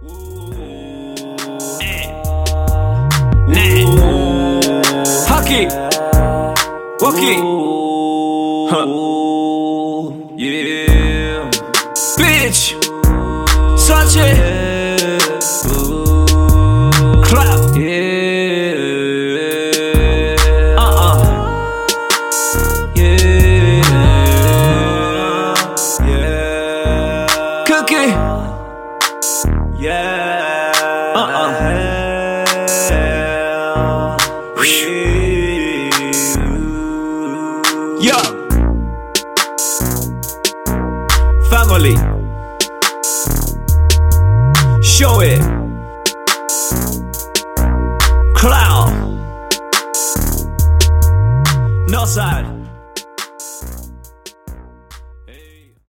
Haki, Waki, yeah, bitch, Sache, clap, yeah, yeah, Cookie, yeah, Yo, family, show it, cloud, north side.